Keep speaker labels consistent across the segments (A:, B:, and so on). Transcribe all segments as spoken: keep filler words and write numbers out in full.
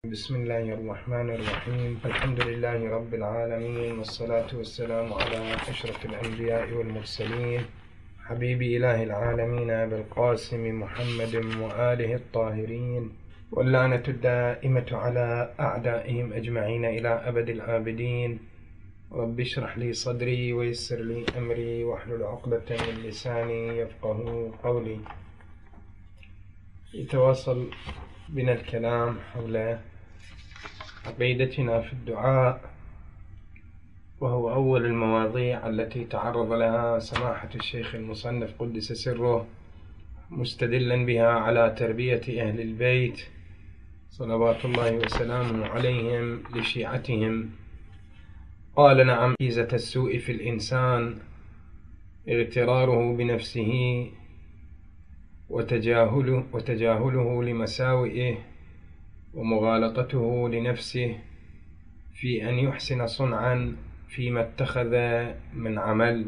A: بسم الله الرحمن الرحيم. الحمد لله رب العالمين، والصلاة والسلام على أشرف الأنبياء والمرسلين، حبيب إله العالمين أبي القاسم محمد وآله الطاهرين، واللعنة الدائمة على أعدائهم أجمعين إلى أبد الآبدين. رب اشرح لي صدري ويسر لي أمري واحلل عقدة من لساني يفقه قولي. يتواصل بنا الكلام حول عقيدتنا في الدعاء، وهو أول المواضيع التي تعرض لها سماحة الشيخ المصنف قدس سره، مستدلا بها على تربية أهل البيت صلوات الله وسلامه عليهم لشيعتهم. قال: نعم، ميزة السوء في الإنسان اغتراره بنفسه وتجاهله, وتجاهله لمساوئه ومغالطته لنفسه في أن يحسن صنعا فيما اتخذ من عمل،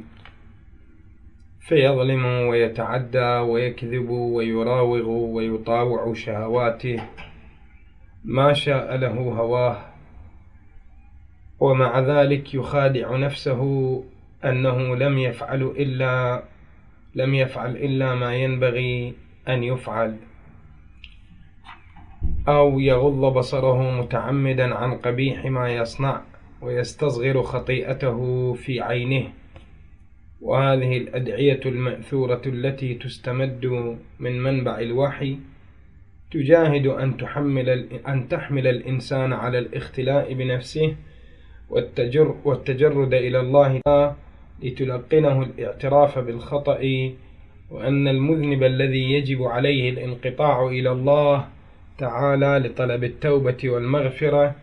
A: فيظلم ويتعدى ويكذب ويراوغ ويطاوع شهواته ما شاء له هواه، ومع ذلك يخادع نفسه أنه لم يفعل إلا لم يفعل إلا ما ينبغي أن يفعل، أو يغض بصره متعمدا عن قبيح ما يصنع ويستصغر خطيئته في عينه. وهذه الأدعية المأثورة التي تستمد من منبع الوحي تجاهد أن تحمل أن تحمل الإنسان على الاختلاء بنفسه والتجر والتجرد إلى الله لتلقنه الاعتراف بالخطأ، وأن المذنب الذي يجب عليه الانقطاع إلى الله تعالى لطلب التوبة والمغفرة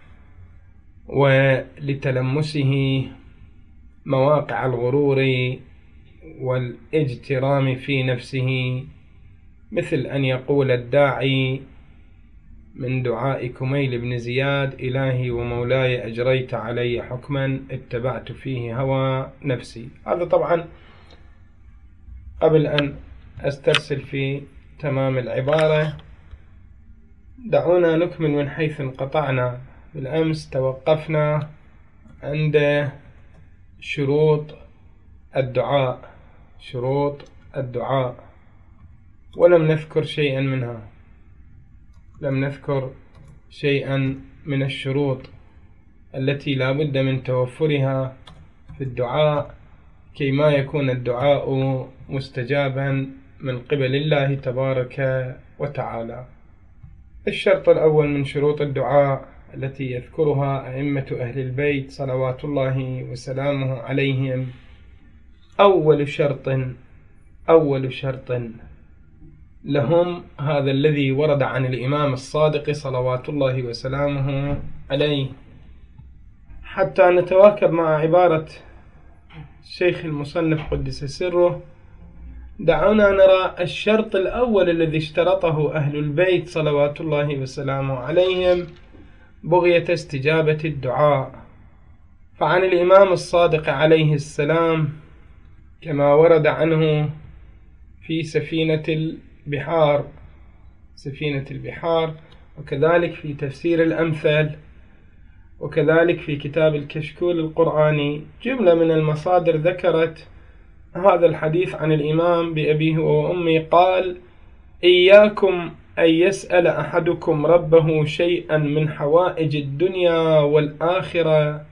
A: ولتلمسه مواقع الغرور والاجترام في نفسه، مثل أن يقول الداعي من دعاء كميل بن زياد: إلهي ومولاي أجريت علي حكما اتبعت فيه هوى نفسي. هذا طبعا قبل أن أسترسل في تمام العبارة دعونا نكمل من حيث انقطعنا. بالأمس توقفنا عند شروط الدعاء شروط الدعاء ولم نذكر شيئا منها لم نذكر شيئا من الشروط التي لا بد من توفرها في الدعاء كيما يكون الدعاء مستجابا من قبل الله تبارك وتعالى. الشرط الأول من شروط الدعاء التي يذكرها أئمة أهل البيت صلوات الله وسلامه عليهم: أول شرط أول شرط لهم هذا الذي ورد عن الإمام الصادق صلوات الله وسلامه عليه. حتى نتواكب مع عبارة الشيخ المصنف قدس سره، دعونا نرى الشرط الأول الذي اشترطه أهل البيت صلوات الله وسلامه عليهم بغية استجابة الدعاء. فعن الإمام الصادق عليه السلام كما ورد عنه في سفينة البحار سفينة البحار وكذلك في تفسير الأمثال، وكذلك في كتاب الكشكول القرآني، جملة من المصادر ذكرت هذا الحديث عن الإمام بأبيه وأمي. قال: إياكم أن يسأل أحدكم ربه شيئا من حوائج الدنيا والآخرة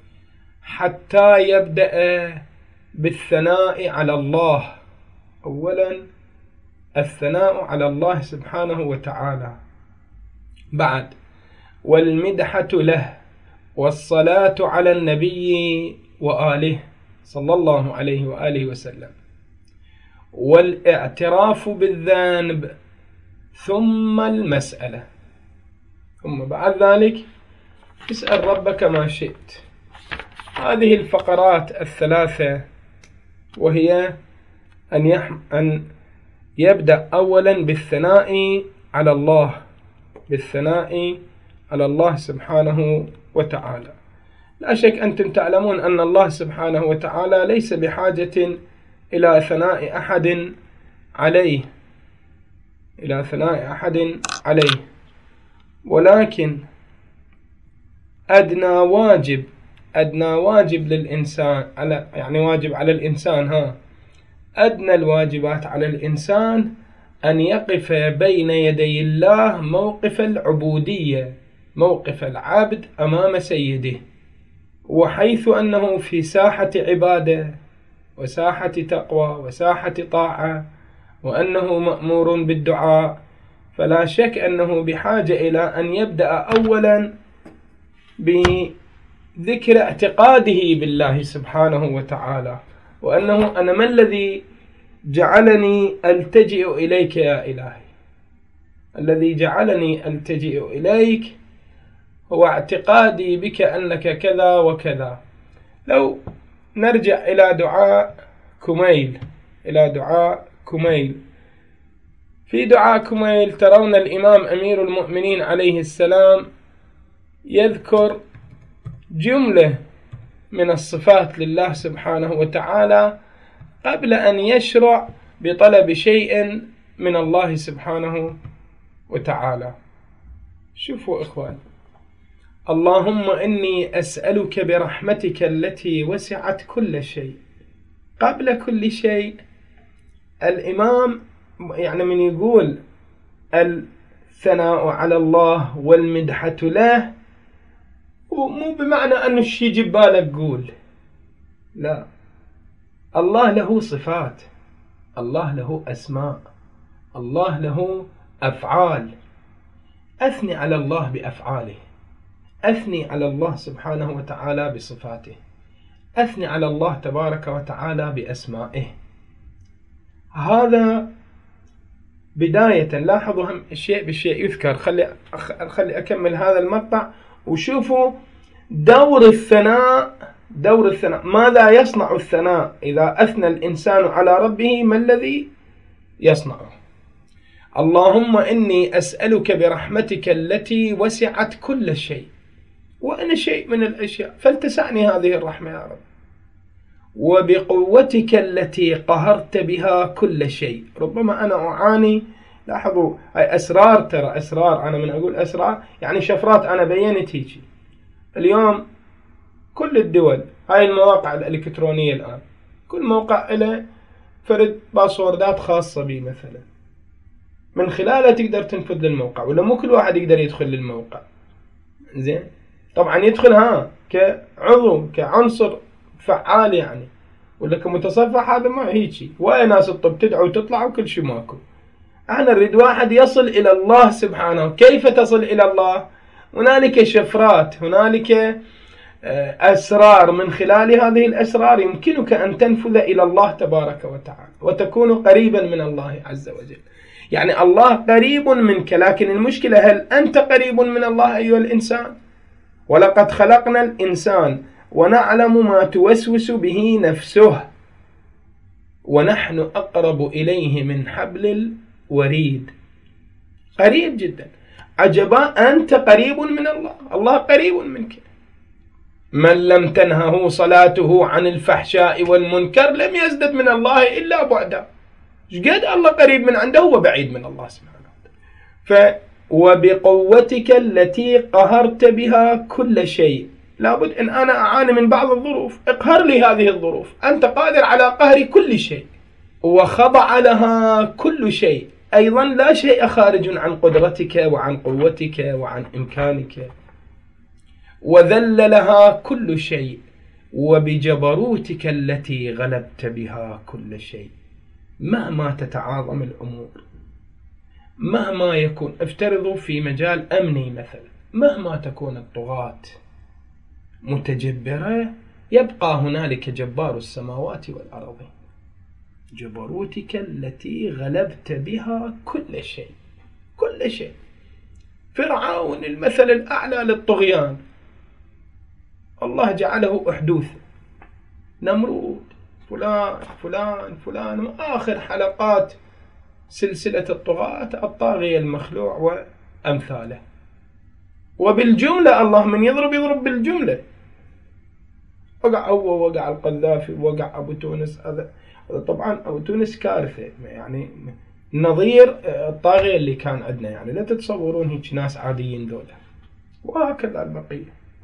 A: حتى يبدأ بالثناء على الله. أولا الثناء على الله سبحانه وتعالى، بعد والمدحة له، والصلاة على النبي وآله صلى الله عليه وآله وسلم، والاعتراف بالذنب، ثم المسألة، ثم بعد ذلك اسأل ربك ما شئت. هذه الفقرات الثلاثة، وهي أن, يحم أن يبدأ أولا بالثناء على الله بالثناء على الله سبحانه وتعالى. لا شك أنتم تعلمون أن الله سبحانه وتعالى ليس بحاجة إلى ثناء أحد عليه إلى ثناء أحد عليه ولكن أدنى واجب أدنى واجب للإنسان على يعني واجب على الإنسان ها أدنى الواجبات على الإنسان أن يقف بين يدي الله موقف العبودية، موقف العبد أمام سيده، وحيث أنه في ساحة عبادة وساحة تقوى وساحة طاعة، وأنه مأمور بالدعاء، فلا شك أنه بحاجة إلى أن يبدأ أولا بذكر اعتقاده بالله سبحانه وتعالى، وأنه أنا ما الذي جعلني ألتجئ إليك يا إلهي؟ الذي جعلني ألتجئ إليك هو اعتقادي بك أنك كذا وكذا. لو نرجع إلى دعاء كميل إلى دعاء كميل في دعاء كميل ترون الإمام أمير المؤمنين عليه السلام يذكر جملة من الصفات لله سبحانه وتعالى قبل أن يشرع بطلب شيء من الله سبحانه وتعالى. شوفوا إخوان، اللهم إني أسألك برحمتك التي وسعت كل شيء. قبل كل شيء الإمام يعني من يقول الثناء على الله والمدحة له، مو بمعنى أنه الشيء يجي ببالك قول، لا، الله له صفات، الله له أسماء، الله له أفعال. أثني على الله بأفعاله، أثني على الله سبحانه وتعالى بصفاته، أثني على الله تبارك وتعالى بأسمائه. هذا بداية. لاحظوا هم الشيء بالشيء يذكر. خلي خلي أكمل هذا المقطع وشوفوا دور الثناء. دور الثناء، ماذا يصنع الثناء إذا أثنى الإنسان على ربه؟ ما الذي يصنعه؟ اللهم إني أسألك برحمتك التي وسعت كل شيء، وأنا شيء من الأشياء، فلتسعني هذه الرحمة يا رب. وبقوتك التي قهرت بها كل شيء. ربما أنا أعاني، لاحظوا هاي أسرار، ترى أسرار. أنا من أقول أسرار يعني شفرات أنا بينت هيجي. اليوم كل الدول هاي المواقع الإلكترونية الآن كل موقع له فرد باسوردات خاصة به مثلا، من خلالها تقدر تنفذ للموقع، ولا مو كل واحد يقدر يدخل للموقع. زين، طبعا يدخل ها كعضو كعنصر فعال يعني، ولا كمتصفح هذا ما هيجي. وين ناس الطب تدعو وتطلع وكل شيء ماكو. أنا نريد واحد يصل إلى الله سبحانه. كيف تصل إلى الله؟ هنالك شفرات، هنالك أسرار، من خلال هذه الأسرار يمكنك أن تنفذ إلى الله تبارك وتعالى وتكون قريبا من الله عز وجل. يعني الله قريب منك، لكن المشكلة هل أنت قريب من الله أيها الإنسان؟ ولقد خلقنا الإنسان ونعلم ما توسوس به نفسه ونحن أقرب إليه من حبل الوريد. قريب جدا. عجبا أنت قريب من الله، الله قريب منك. من لم تنهه صلاته عن الفحشاء والمنكر لم يزدد من الله إلا بعدا. قد الله قريب من عنده وبعيد من الله سبحانه وتعالى. ف وبقوتك التي قهرت بها كل شيء. لابد أن أنا أعاني من بعض الظروف، اقهر لي هذه الظروف. أنت قادر على قهر كل شيء، وخضع لها كل شيء. أيضا لا شيء خارج عن قدرتك وعن قوتك وعن إمكانك. وذل لها كل شيء، وبجبروتك التي غلبت بها كل شيء. مهما تتعاظم الأمور، مهما يكون، افترضوا في مجال أمني مثلا، مهما تكون الطغاة متجبرة يبقى هنالك جبار السماوات والأرض. جبروتك التي غلبت بها كل شيء، كل شيء. فرعون المثل الأعلى للطغيان، الله جعله أحدوث. نمرود، فلان فلان فلان، آخر حلقات سلسلة الطغاة الطاغية المخلوع وأمثاله. وبالجملة الله من يضرب يضرب بالجملة. وقع هو، وقع القذافي، وقع أبو تونس. هذا طبعا أبو تونس كارثة، يعني نظير الطاغية اللي كان عندنا، يعني لا تتصورون هيك ناس عاديين ذولا. وهكذا البقية،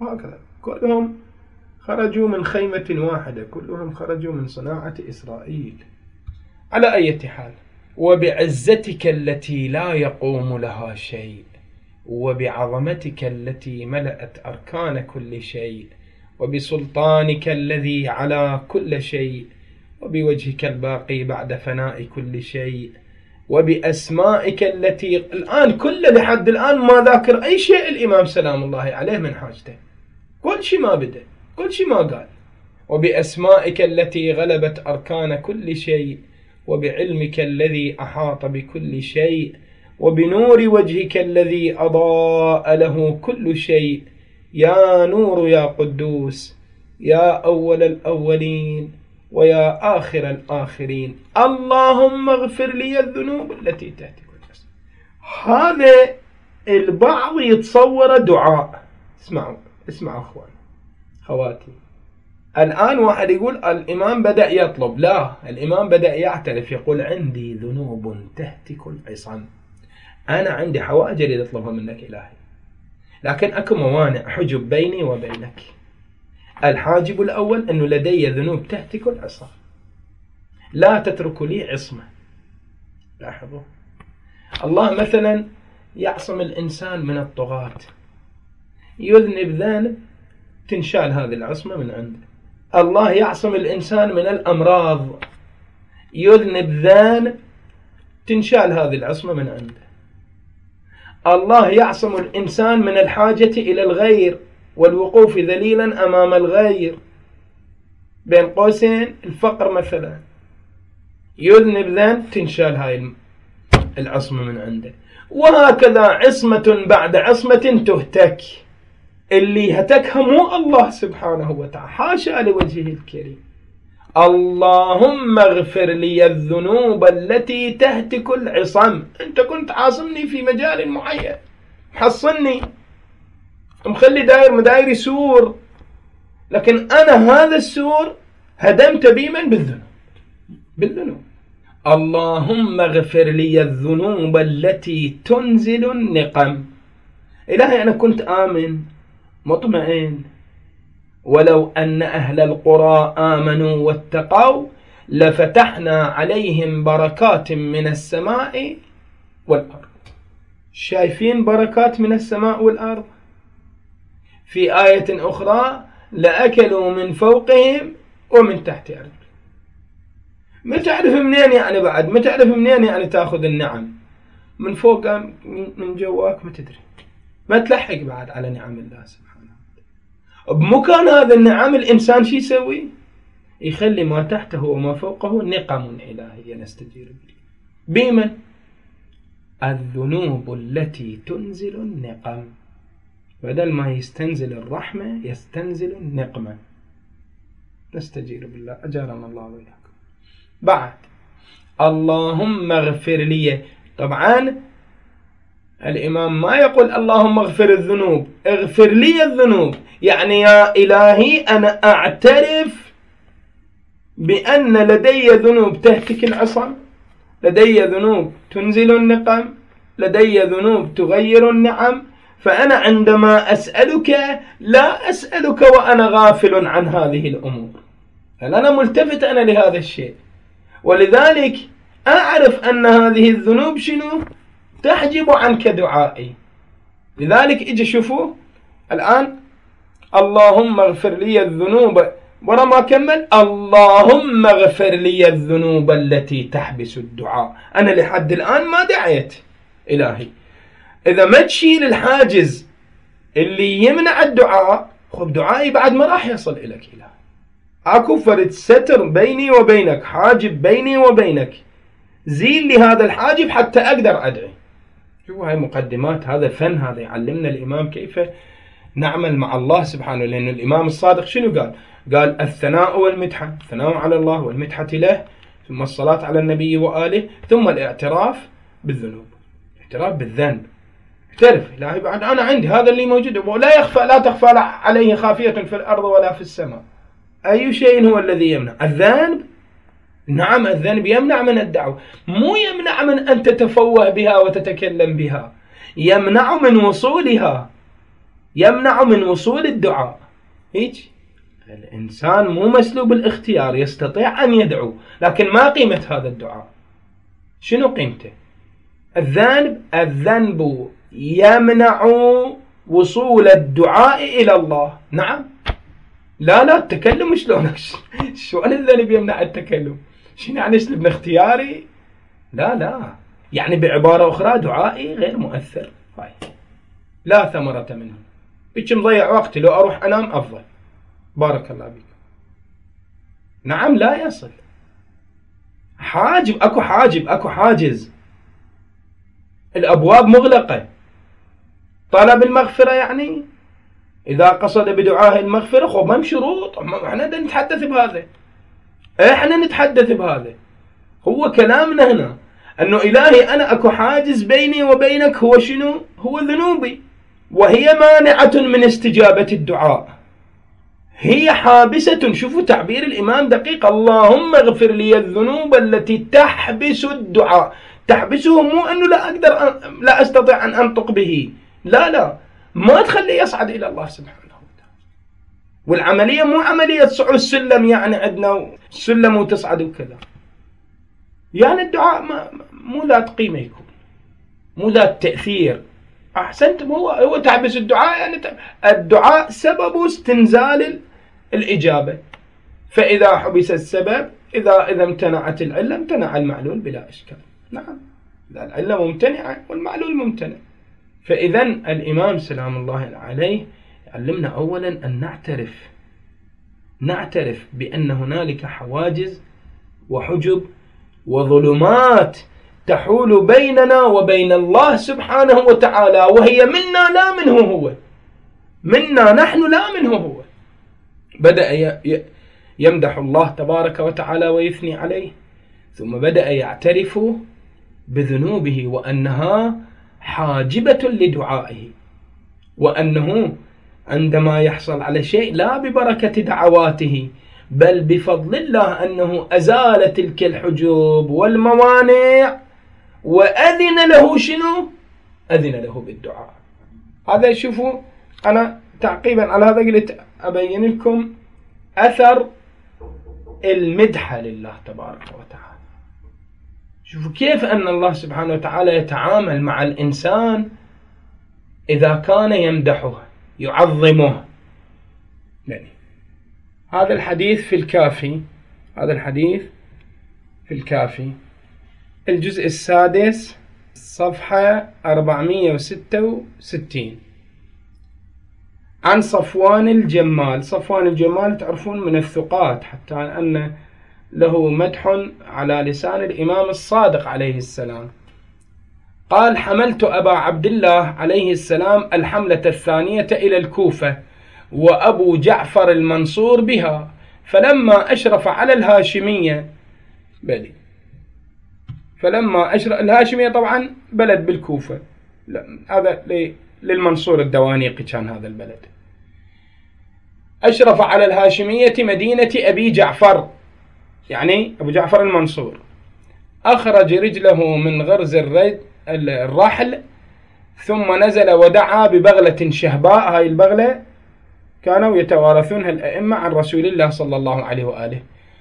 A: وهكذا كلهم خرجوا من خيمة واحدة، كلهم خرجوا من صناعة إسرائيل. على أي حال، وبعزتك التي لا يقوم لها شيء، وبعظمتك التي ملأت أركان كل شيء، وبسلطانك الذي على كل شيء، وبوجهك الباقي بعد فناء كل شيء، وبأسمائك التي الآن كل لحد الآن ما ذاكر أي شيء الإمام سلام الله عليه من حاجته، كل شيء ما بدأ، كل شيء ما قال. وبأسمائك التي غلبت أركان كل شيء، وبعلمك الذي أحاط بكل شيء، وبنور وجهك الذي أضاء له كل شيء. يا نور يا قدوس، يا أول الأولين ويا آخر الآخرين، اللهم اغفر لي الذنوب التي تهتك الأسماء. هذا البعض يتصور دعاء. اسمعوا اسمعوا أخوان خواتي، الآن واحد يقول الإمام بدأ يطلب، لا، الإمام بدأ يعترف، يقول عندي ذنوب تهتك العصم، أنا عندي حوائج اللي أطلبها منك إلهي، لكن أكو موانع، حجب بيني وبينك. الحاجب الأول أنه لدي ذنوب تهتك العصم، لا تترك لي عصمة. لاحظوا، الله مثلا يعصم الإنسان من الطغاة، يذنب ذنب تنشال هذه العصمة من عنده. الله يعصم الإنسان من الأمراض، يذنب ذنب تنشال هذه العصمة من عنده. الله يعصم الإنسان من الحاجة إلى الغير والوقوف ذليلا أمام الغير، بين قوسين الفقر مثلا، يذنب ذنب تنشال هاي العصمة من عنده. وهكذا عصمة بعد عصمة تهتك، اللي هتكها مو الله سبحانه وتعالى، حاشا لوجهه الكريم. اللهم اغفر لي الذنوب التي تهتك العصم. انت كنت عاصمني في مجال معين، حصني، مخلي داير مدايري سور، لكن أنا هذا السور هدمت بي من بالذنوب بالذنوب اللهم اغفر لي الذنوب التي تنزل النقم. إلهي أنا كنت آمن مطمئن، ولو أن أهل القرى آمنوا واتقوا لفتحنا عليهم بركات من السماء والأرض. شايفين بركات من السماء والأرض؟ في آية أخرى لأكلوا من فوقهم ومن تحت أرض. ما تعرف منين يعني، بعد ما تعرف منين يعني تأخذ النعم من فوق من جواك، ما تدري، ما تلحق بعد على نعم الله سبحانه وتعالى. بمكان هذا النعم الإنسان شي يسوي؟ يخلي ما تحته وما فوقه نقم إلهية نستجير به. بمن؟ الذنوب التي تنزل النقم، بدل ما يستنزل الرحمة يستنزل النقمة. نستجير بالله، أجارنا الله وإياكم. بعد اللهم اغفر لي، طبعا الإمام ما يقول اللهم اغفر الذنوب، اغفر لي الذنوب، يعني يا إلهي أنا أعترف بأن لدي ذنوب تهتك العصم، لدي ذنوب تنزل النقم، لدي ذنوب تغير النعم، فأنا عندما أسألك لا أسألك وأنا غافل عن هذه الأمور، فأنا ملتفت أنا لهذا الشيء، ولذلك أعرف أن هذه الذنوب شنو تحجب عنك دعائي. لذلك إجي شوفوا الآن اللهم اغفر لي الذنوب، ورا ما كمل اللهم اغفر لي الذنوب التي تحبس الدعاء. أنا لحد الآن ما دعيت إلهي، إذا ما تشيل الحاجز اللي يمنع الدعاء، خب دعائي بعد ما راح يصل إليك إلهي. أكو فرد ستر بيني وبينك، حاجب بيني وبينك، زيل لي هذا الحاجب حتى أقدر أدعي. شوفوا هاي مقدمات، هذا فن، هذا يعلمنا الإمام كيف نعمل مع الله سبحانه. لأن الإمام الصادق شنو قال؟ قال الثناء والمدحة، الثناء على الله والمدحة له، ثم الصلاة على النبي وآله، ثم الاعتراف بالذنوب، اعتراف بالذنب، اعترف إلهي بعد أنا عندي هذا اللي موجود، ولا يخفى لا تخفى عليه خافية في الأرض ولا في السماء. أي شيء هو الذي يمنع؟ الذنب. نعم الذنب يمنع من الدعوة، مو يمنع من أن تتفوه بها وتتكلم بها، يمنع من وصولها. يمنع من وصول الدعاء. هيك الإنسان مو مسلوب الاختيار، يستطيع أن يدعو، لكن ما قيمة هذا الدعاء؟ شنو قيمته؟ الذنب الذنب يمنع وصول الدعاء إلى الله. نعم. لا لا التكلم شلون؟ شلون الذنب يمنع التكلم؟ شنو يعني اسلب اختياري؟ لا لا، يعني بعبارة أخرى دعائي غير مؤثر، هاي لا ثمرة منه، بيش مضيع وقتي، لو أروح أنام أفضل. بارك الله بك. نعم لا يصل. حاجب، أكو حاجب، أكو حاجز، الأبواب مغلقة. طلب المغفرة يعني إذا قصد بدعاء المغفرة خب ما شروط، احنا نتحدث بهذا، احنا نتحدث بهذا. هو كلامنا هنا أنه إلهي أنا أكو حاجز بيني وبينك، هو شنو؟ هو ذنوبي، وهي مانعة من استجابة الدعاء، هي حابسة. شوفوا تعبير الإمام دقيق، اللهم اغفر لي الذنوب التي تحبس الدعاء. تحبسه مو أنه لا أقدر أن لا أستطيع أن أنطق به، لا لا، ما تخلي يصعد إلى الله سبحانه وتعالى. والعملية مو عملية صعود السلم، يعني عندنا سلم وتصعد وكذا، يعني الدعاء ما مو ذات قيمة يكون، مو ذات تأثير. أحسنتم، هو هو تحبس الدعاء، يعني الدعاء سبب استنزال الإجابة، فإذا حبس السبب، إذا إذا امتنعت العلة امتنع المعلول بلا إشكال. نعم، العلة ممتنعة والمعلول ممتنع. فإذا الإمام سلام الله عليه علمنا أولا أن نعترف نعترف بأن هنالك حواجز وحجب وظلمات تحول بيننا وبين الله سبحانه وتعالى، وهي منا لا منه هو، منا نحن لا منه هو. بدأ يمدح الله تبارك وتعالى ويثني عليه، ثم بدأ يعترف بذنوبه وأنها حاجبة لدعائه، وأنه عندما يحصل على شيء لا ببركة دعواته بل بفضل الله أنه أزال تلك الحجوب والموانع وأذن له شنو؟ أذن له بالدعاء. هذا شوفوا، أنا تعقيبا على هذا قلت أبين لكم أثر المدح لله تبارك وتعالى. شوفوا كيف أن الله سبحانه وتعالى يتعامل مع الإنسان إذا كان يمدحه يعظمه. يعني هذا الحديث في الكافي، هذا الحديث في الكافي الجزء السادس صفحة أربعمائة وستة وستين، عن صفوان الجمال. صفوان الجمال تعرفون من الثقات، حتى أن له مدح على لسان الإمام الصادق عليه السلام. قال: حملت أبا عبد الله عليه السلام الحملة الثانية إلى الكوفة وأبو جعفر المنصور بها، فلما أشرف على الهاشمية بلي فلما أشرف الهاشمية طبعا بلد بالكوفة، هذا للمنصور الدوانيقي كان هذا البلد. أشرف على الهاشمية مدينة أبي جعفر، يعني أبو جعفر المنصور. أخرج رجله من غرز الرحل ثم نزل ودعا ببغلة شهباء. هاي البغلة كانوا يتوارثونها الأئمة عن رسول الله صلى الله عليه وآله،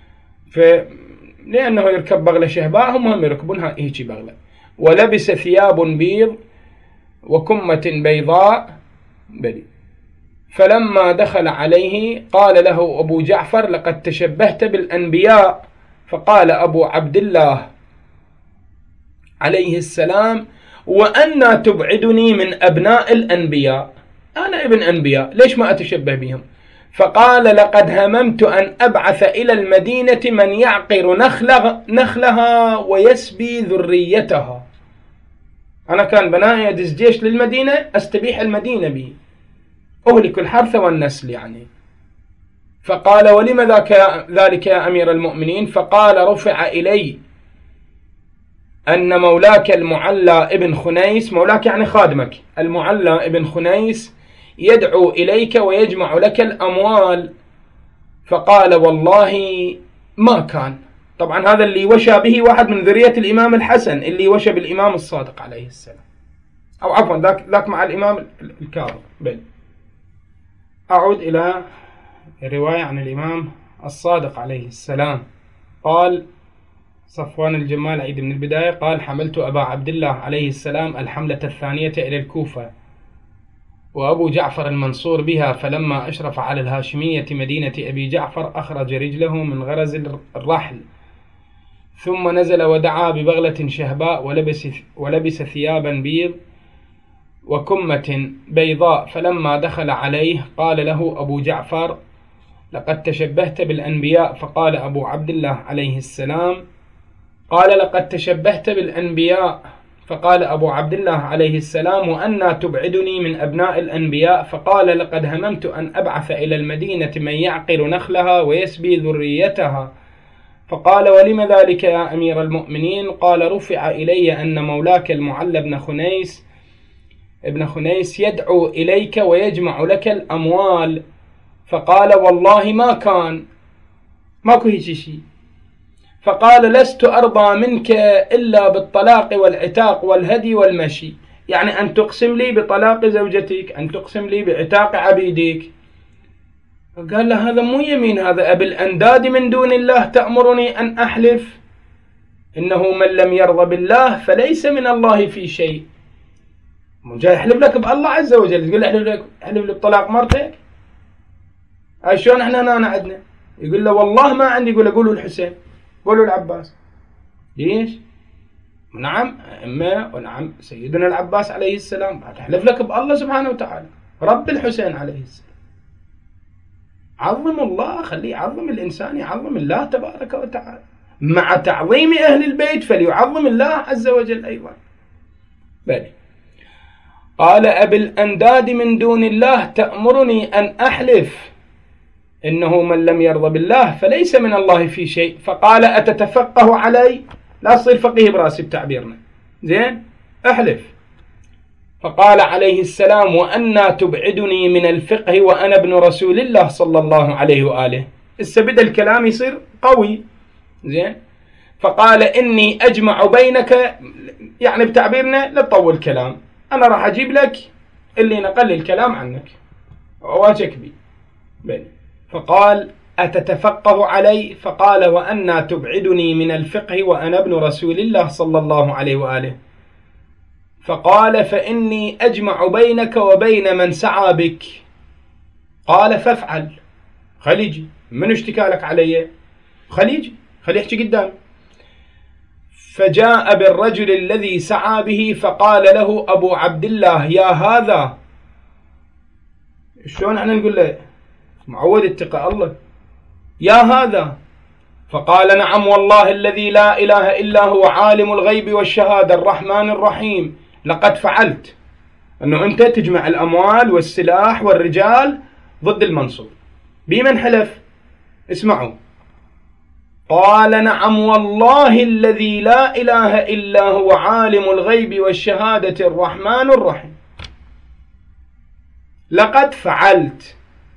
A: فلأنه يركب بغلة شهباء هم هم يركبونها هيك بغلة. ولبس ثياب بيض وكمة بيضاء بلي. فلما دخل عليه قال له أبو جعفر: لقد تشبهت بالأنبياء. فقال أبو عبد الله عليه السلام: وأنا تبعدني من أبناء الأنبياء؟ أنا ابن أنبياء، ليش ما أتشبه بهم؟ فقال: لقد هممت أن أبعث إلى المدينة من يعقر نخلها, نخلها ويسبي ذريتها. أنا كان بنائي أدز جيش للمدينة أستبيح المدينة بي، أهلك الحرث والنسل يعني. فقال: ولم ذلك يا أمير المؤمنين؟ فقال: رفع إلي أن مولاك المعلى ابن خنيس، مولاك يعني خادمك، المعلى ابن خنيس يدعو إليك ويجمع لك الأموال. فقال: والله ما كان. طبعا هذا اللي وشى به واحد من ذرية الإمام الحسن، اللي وشى بالإمام الصادق عليه السلام، أو عفوا ذاك ذاك مع الإمام الكاظم بل. أعود إلى رواية عن الإمام الصادق عليه السلام. قال صفوان الجمال عيد من البداية قال: حملت أبا عبد الله عليه السلام الحملة الثانية إلى الكوفة، وأبو جعفر المنصور بها، فلما أشرف على الهاشمية مدينة أبي جعفر أخرج رجله من غرز الرحل، ثم نزل ودعا ببغلة شهباء، ولبس, ولبس ثيابا بيض وكمة بيضاء. فلما دخل عليه قال له أبو جعفر: لقد تشبهت بالأنبياء. فقال أبو عبد الله عليه السلام: قال: لقد تشبهت بالأنبياء. فقال أبو عبد الله عليه السلام: وأنى تبعدني من أبناء الأنبياء؟ فقال: لقد هممت أن أبعث إلى المدينة من يعقل نخلها ويسبي ذريتها. فقال: ولم ذلك يا أمير المؤمنين؟ قال: رفع إلي أن مولاك المعلى بن خنيس ابن خنيس يدعو إليك ويجمع لك الأموال. فقال: والله ما كان، ماكو هيك شيء. فقال: لست أرضى منك إلا بالطلاق والعتاق والهدي والمشي، يعني أن تقسم لي بطلاق زوجتك، أن تقسم لي بعتاق عبيدك. فقال له: هذا مو يمين، هذا أبي الأنداد من دون الله تأمرني أن أحلف؟ إنه من لم يرضى بالله فليس من الله في شيء. جاي يحلف لك بالله عز وجل، تقول احلف لك احلف لي بطلاق مرتك؟ هاي شلون احنا هنا عندنا؟ يقول له: والله ما عندي. يقول له: قولوا الحسين، قولوا العباس. ليش؟ نعم أمه ونعم سيدنا العباس عليه السلام، تحلف لك بالله سبحانه وتعالى رب الحسين عليه السلام. عظم الله، خليه يعظم الإنسان، يعظم الله تبارك وتعالى، مع تعظيم أهل البيت فليعظم الله عز وجل أيضا. بل قال: أبي الأنداد من دون الله تأمرني أن أحلف؟ إنه من لم يرضى بالله فليس من الله في شيء. فقال: أتتفقه علي؟ لا تصير فقيه براسي بتعبيرنا، زين احلف. فقال عليه السلام: وأنى تبعدني من الفقه وأنا ابن رسول الله صلى الله عليه وآله. إسا بدأ الكلام يصير قوي، زين. فقال: إني أجمع بينك، يعني بتعبيرنا لا تطول كلام، أنا راح أجيب لك اللي نقل الكلام عنك وواجك بي. بني. فقال: أتتفقه علي؟ فقال: وأنى تبعدني من الفقه وأنا ابن رسول الله صلى الله عليه وآله. فقال: فإني أجمع بينك وبين من سعى بك. قال: فافعل. خليجي من اشتكى لك علي؟ خليجي خلي يحكي قدامي. فجاء بالرجل الذي سعى به فقال له أبو عبد الله: يا هذا. شلون احنا نقول له؟ معود اتقى الله. يا هذا. فقال: نعم والله الذي لا إله إلا هو عالم الغيب والشهادة الرحمن الرحيم، لقد فعلت. أنه أنت تجمع الأموال والسلاح والرجال ضد المنصور. بمن حلف؟ اسمعوا. قال: نعم والله الذي لا إله إلا هو عالم الغيب والشهادة الرحمن الرحيم، لقد فعلت.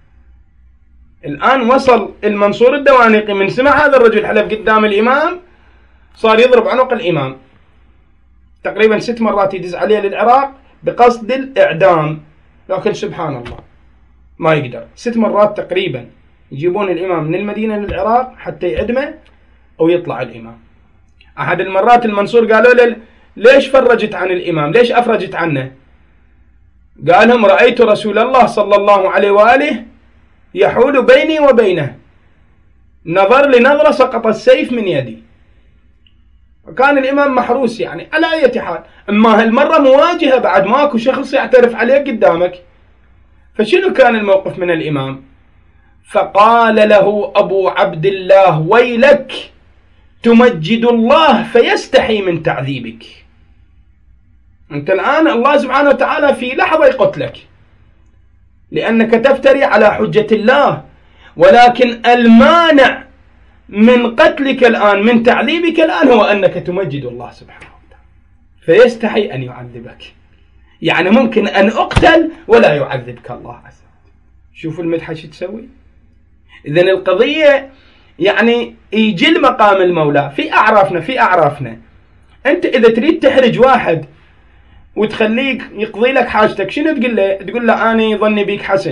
A: الآن وصل المنصور الدوانقي من سمع هذا الرجل حلف قدام الإمام، صار يضرب عنق الإمام تقريبا ست مرات، يدز عليه للعراق بقصد الإعدام، لكن سبحان الله ما يقدر. ست مرات تقريبا يجيبون الإمام من المدينة للعراق حتى يعدمه أو يطلع الإمام. أحد المرات المنصور قالوا له: ليش فرجت عن الإمام؟ ليش أفرجت عنه؟ قالهم: رأيت رسول الله صلى الله عليه وآله يحول بيني وبينه، نظر لنظرة سقط السيف من يدي. وكان الإمام محروس، يعني على أي حال. أما هالمرة مواجهة، بعد ماكو شخص يعترف عليك قدامك. فشنو كان الموقف من الإمام؟ فقال له أبو عبد الله: ويلك، تمجد الله فيستحي من تعذيبك. أنت الآن الله سبحانه وتعالى في لحظة يقتلك لأنك تفتري على حجة الله، ولكن المانع من قتلك الآن، من تعذيبك الآن، هو أنك تمجد الله سبحانه وتعالى فيستحي أن يعذبك. يعني ممكن أن أقتل ولا يعذبك الله عز وجل. شوفوا المدحة شو تسوي. إذن القضية يعني يجي المقام المولى في أعرافنا في أعرافنا. أنت إذا تريد تحرج واحد وتخليك يقضي لك حاجتك، شنو تقول له؟ تقول له: أنا ظني بيك حسن،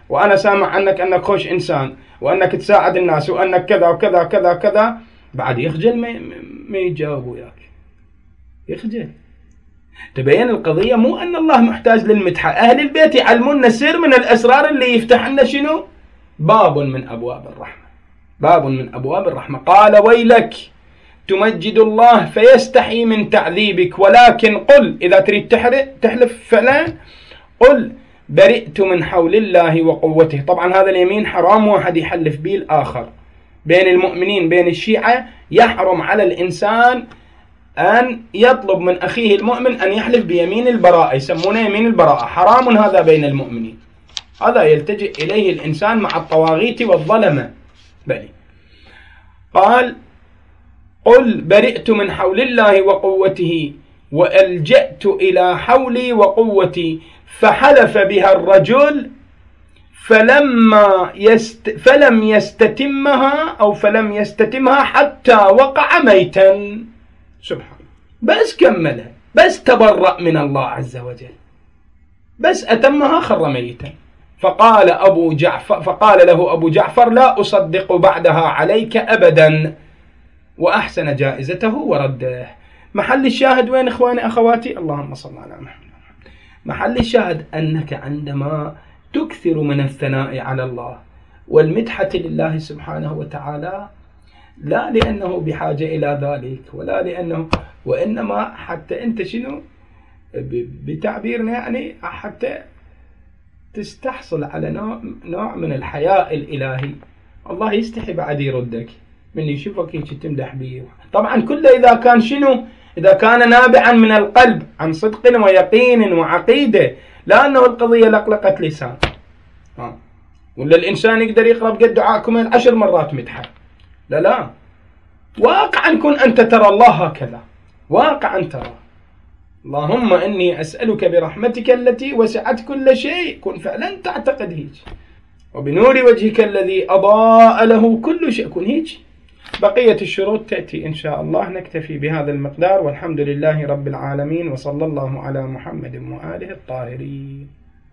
A: وأنا سامع عنك أنك خوش إنسان وأنك تساعد الناس وأنك كذا وكذا كذا كذا، بعد يخجل ما, ما يجاوب وياك، يخجل. تبين القضية مو أن الله محتاج للمدحة، أهل البيت يعلمون سر من الأسرار اللي يفتح لنا شنو؟ باب من أبواب الرحمة، باب من أبواب الرحمة. قال ويلك تمجد الله فيستحي من تعذيبك، ولكن قل، إذا تريد تحلف فعلا قل برئت من حول الله وقوته. طبعا هذا اليمين حرام واحد يحلف به الآخر، بين المؤمنين بين الشيعة يحرم على الإنسان أن يطلب من أخيه المؤمن أن يحلف بيمين البراءة، يسمونه يمين البراءة، حرام هذا بين المؤمنين، هذا يلتجئ إليه الإنسان مع الطواغيت والظلمة. بلي قال قل برئت من حول الله وقوته وألجأت إلى حولي وقوتي، فحلف بها الرجل فلما يست فلم يستتمها أو فلم يستتمها حتى وقع ميتا. سبحان الله، بس كملها، بس تبرأ من الله عز وجل، بس أتمها خر ميتا. فقال أبو جعفر فقال له أبو جعفر لا أصدق بعدها عليك أبدا، وأحسن جائزته ورده. محل الشاهد وين إخواني أخواتي؟ اللهم صل على محمد. محل الشاهد أنك عندما تكثر من الثناء على الله والمدحة لله سبحانه وتعالى، لا لأنه بحاجة إلى ذلك ولا لأنه، وإنما حتى أنت شنو بتعبيرنا يعني حتى تستحصل على نوع, نوع من الحياء الإلهي. الله يستحي بعد يردك من يشوفك هيك تمدح به. طبعا كله إذا كان شنو؟ إذا كان نابعا من القلب عن صدق ويقين وعقيدة، لا أنه القضية لقلقة لسان. ها. ولا الإنسان يقدر يقرأ بقد دعاءكم العشر مرات مدحة، لا لا، واقعا كن أنت ترى الله هكذا، واقعا ترى اللهم إني أسألك برحمتك التي وسعت كل شيء، كن فعلا تعتقد هيك، وبنور وجهك الذي أضاء له كل شيء، كن هيك. بقية الشروط تأتي إن شاء الله. نكتفي بهذا المقدار، والحمد لله رب العالمين، وصلى الله على محمد وآله الطاهرين.